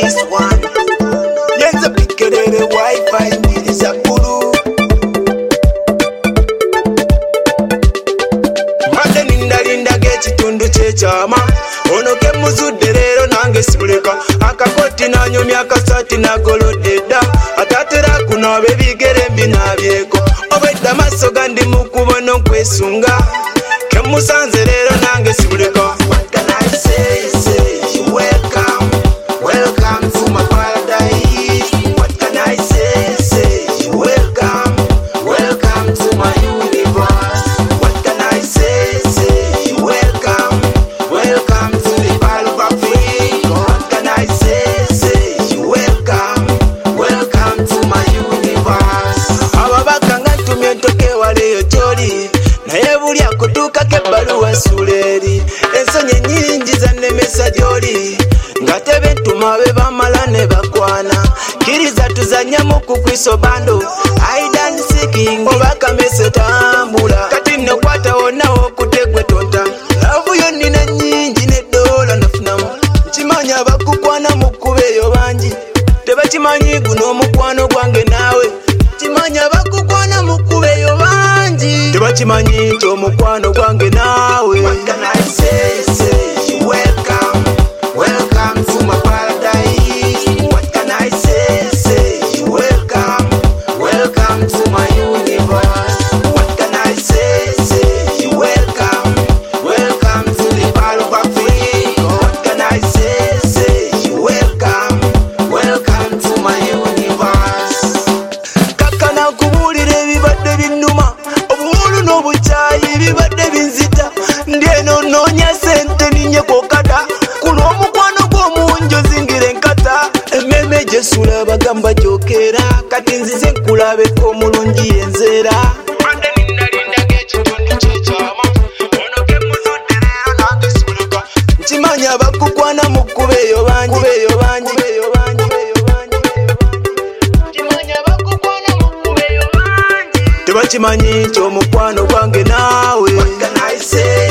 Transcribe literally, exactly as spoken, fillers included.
nice one. Yenza pikerere wifi ndiriza kulu. Mate ninda linda gechitundu chechama. Ono ke muzudde leero nange sibuleka. Akakoti nanyumya akasati nagolodedda. Atatera kuno abebigere mbinabyeko. Obwedda maso gandi mukubona nkwesunga. Ke musanze leero nange sibuleka. What can I say? Say welcome, welcome to my paradise. What can I say? Say welcome, welcome to my universe. What can I say? Say welcome, welcome to the Pearl of Africa. What can I say? Say welcome, welcome to my universe. Ababaka nga ntumye ntoke waleyo gy'oli, naye buli akutuukako ebbaluwa suleeri. Ensonyi ennyingi zannemesa gy'oli, nga tebe ntuma be bamala ne bakwana. Kkiriza tuzannyamu ku kwiso bando, aidan seeking oba kamese tambula. Kati nno kwata wonawo okutegwe tonta. Laavu yo nnina nnyingi n'eddoola nafunamu. Nkimanya abakukwana mu kkuba eyo bangi, tebakimanyi guno omukwano gwange naawe. Kimanya bakukwana mu kkuba eyo bangi, tebakimanyi nti omukwano gwange naawe. What can I say? Say welcome, welcome to my paradise. What can I say? Say welcome, welcome to my universe. What can I say? Say welcome, welcome to the Pearl of Africa. What can I say? Say welcome, welcome to my universe. Kakana kubuulira ebibadde binnuma, obuwulu n'obukyayi bibadde binzita. Ndieno noonya sente ninye kwokata, kuno omukwano gw'omunjo zingire enkata. Emmeme gyesula bagamba gyokera, kati nzize nkulabeko omulungi yenzeera. Mbadde ninnalinda g'ekitundu ky'ekyama, ono ke muzudde leero nange sibuleka. Nkimanya abakukwana mu kkuba eyo bangi, nkimanya abakukwana mu kkuba eyo bangi, tebakimanyi nti omukwano gwange naawe. What can I say?